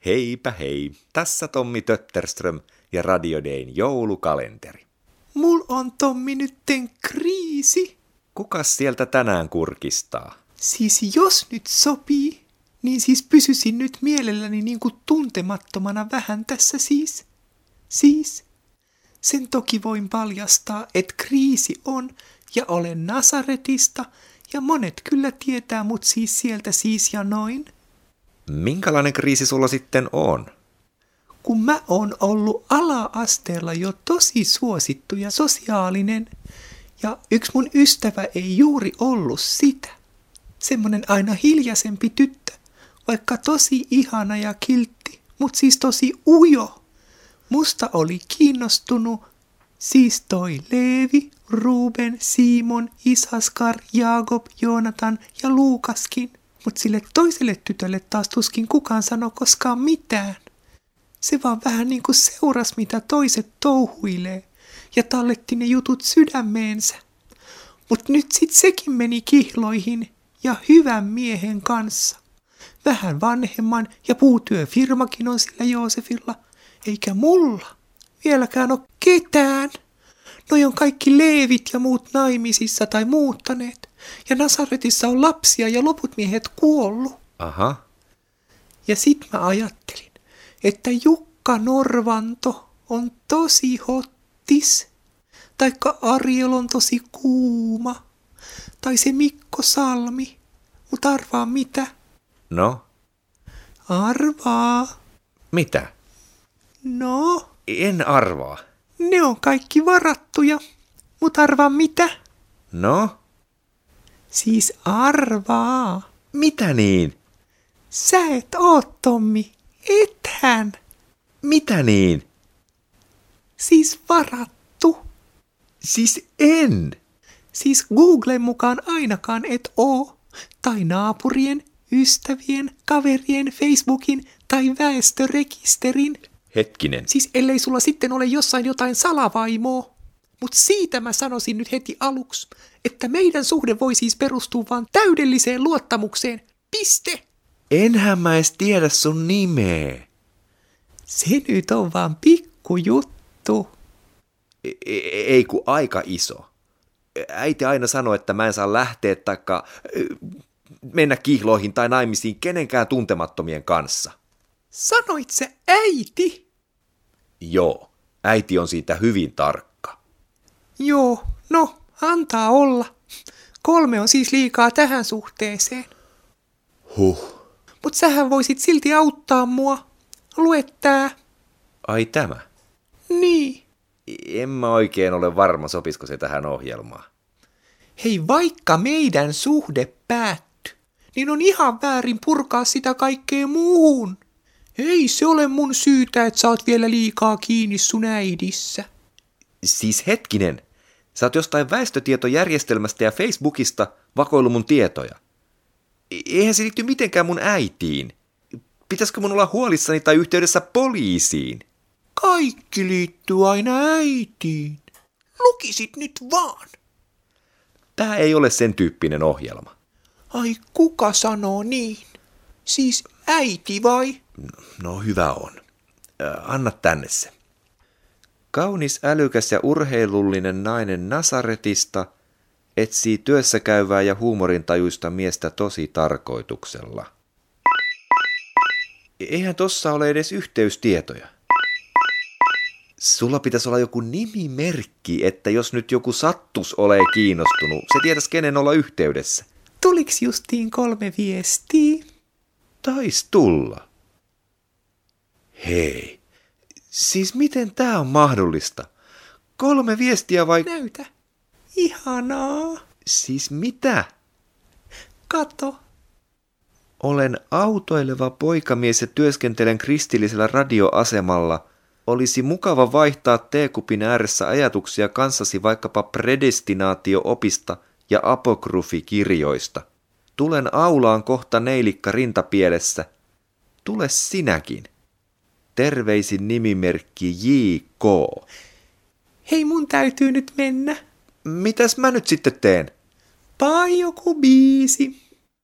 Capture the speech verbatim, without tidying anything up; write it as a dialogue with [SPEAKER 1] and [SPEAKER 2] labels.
[SPEAKER 1] Heipä hei, tässä Tommi Tötterström ja Radio Dayn joulukalenteri.
[SPEAKER 2] Mul on Tommi nytten kriisi.
[SPEAKER 1] Kukas sieltä tänään kurkistaa?
[SPEAKER 2] Siis jos nyt sopii, niin siis pysyisin nyt mielelläni niinku tuntemattomana vähän tässä siis. Siis, sen toki voin paljastaa, että kriisi on ja olen Nasaretista ja monet kyllä tietää mut siis sieltä siis ja noin.
[SPEAKER 1] Minkälainen kriisi sulla sitten on?
[SPEAKER 2] Kun mä oon ollut ala-asteella jo tosi suosittu ja sosiaalinen, ja yksi mun ystävä ei juuri ollut sitä. Semmonen aina hiljaisempi tyttö, vaikka tosi ihana ja kiltti, mut siis tosi ujo. Musta oli kiinnostunut siis toi Leevi, Ruben, Simon, Isaskar, Jaakob, Joonatan ja Luukaskin. Mut sille toiselle tytölle taas tuskin kukaan sanoi koskaan mitään. Se vaan vähän niinku seuras, mitä toiset touhuilee, ja talletti ne jutut sydämeensä. Mut nyt sit sekin meni kihloihin ja hyvän miehen kanssa. Vähän vanhemman ja puutyöfirmakin on sillä Joosefilla, eikä mulla vieläkään ole ketään. Noi on kaikki Leevit ja muut naimisissa tai muuttaneet. Ja Nasaretissa on lapsia ja loput miehet kuollut.
[SPEAKER 1] Aha.
[SPEAKER 2] Ja sit mä ajattelin, että Jukka Norvanto on tosi hottis. Taikka Ariel on tosi kuuma. Tai se Mikko Salmi. Mut arvaa mitä?
[SPEAKER 1] No?
[SPEAKER 2] Arvaa.
[SPEAKER 1] Mitä?
[SPEAKER 2] No?
[SPEAKER 1] En arvaa.
[SPEAKER 2] Ne on kaikki varattuja. Mut arvaa mitä?
[SPEAKER 1] No?
[SPEAKER 2] Siis arvaa.
[SPEAKER 1] Mitä niin?
[SPEAKER 2] Sä et oo, Tommi. Ethän.
[SPEAKER 1] Mitä niin?
[SPEAKER 2] Siis varattu.
[SPEAKER 1] Siis en.
[SPEAKER 2] Siis Googlen mukaan ainakaan et oo. Tai naapurien, ystävien, kaverien, Facebookin tai väestörekisterin.
[SPEAKER 1] Hetkinen.
[SPEAKER 2] Siis ellei sulla sitten ole jossain jotain salavaimoa. Mut siitä mä sanoisin nyt heti aluksi, että meidän suhde voi siis perustua vaan täydelliseen luottamukseen. Piste!
[SPEAKER 1] Enhän mä edes tiedä sun nimeä.
[SPEAKER 2] Se nyt on vaan pikkujuttu.
[SPEAKER 1] E- ei ku aika iso. Äiti aina sanoi, että mä en saa lähteä taikka mennä kihloihin tai naimisiin kenenkään tuntemattomien kanssa.
[SPEAKER 2] Sanoit se äiti?
[SPEAKER 1] Joo, äiti on siitä hyvin tarkka.
[SPEAKER 2] Joo, no, antaa olla. Kolme on siis liikaa tähän suhteeseen.
[SPEAKER 1] Huh.
[SPEAKER 2] Mut sähän voisit silti auttaa mua. Lue tää.
[SPEAKER 1] Ai tämä?
[SPEAKER 2] Niin.
[SPEAKER 1] En mä oikein ole varma, sopisiko se tähän ohjelmaan.
[SPEAKER 2] Hei, vaikka meidän suhde päättyi, niin on ihan väärin purkaa sitä kaikkea muuhun. Ei se ole mun syytä, että sä oot vielä liikaa kiinni sun äidissä.
[SPEAKER 1] Siis hetkinen, sä oot jostain väestötietojärjestelmästä ja Facebookista vakoillut mun tietoja. Eihän se liitty mitenkään mun äitiin. Pitäisikö mun olla huolissani tai yhteydessä poliisiin?
[SPEAKER 2] Kaikki liittyy aina äitiin. Lukisit nyt vaan.
[SPEAKER 1] Tää ei ole sen tyyppinen ohjelma.
[SPEAKER 2] Ai kuka sanoo niin? Siis äiti vai?
[SPEAKER 1] No hyvä on. Anna tänne se. Kaunis, älykäs ja urheilullinen nainen Nasaretista etsii työssä käyvää ja huumorintajuista miestä tosi tarkoituksella. Eihän tossa ole edes yhteystietoja. Sulla pitäisi olla joku nimimerkki, että jos nyt joku sattus ole kiinnostunut, se tietäisi kenen olla yhteydessä.
[SPEAKER 2] Tuliks justiin kolme viestiä?
[SPEAKER 1] Tais tulla. Hei, siis miten tää on mahdollista? Kolme viestiä vai...
[SPEAKER 2] Näytä. Ihanaa.
[SPEAKER 1] Siis mitä?
[SPEAKER 2] Kato.
[SPEAKER 1] Olen autoileva poikamies ja työskentelen kristillisellä radioasemalla. Olisi mukava vaihtaa teekupin ääressä ajatuksia kanssasi vaikkapa predestinaatio-opista ja apokryfikirjoista. Tulen aulaan kohta neilikka rintapielessä. Tule sinäkin. Terveisin nimimerkki J K.
[SPEAKER 2] Hei, mun täytyy nyt mennä.
[SPEAKER 1] Mitäs mä nyt sitten teen?
[SPEAKER 2] Pai joku biisi.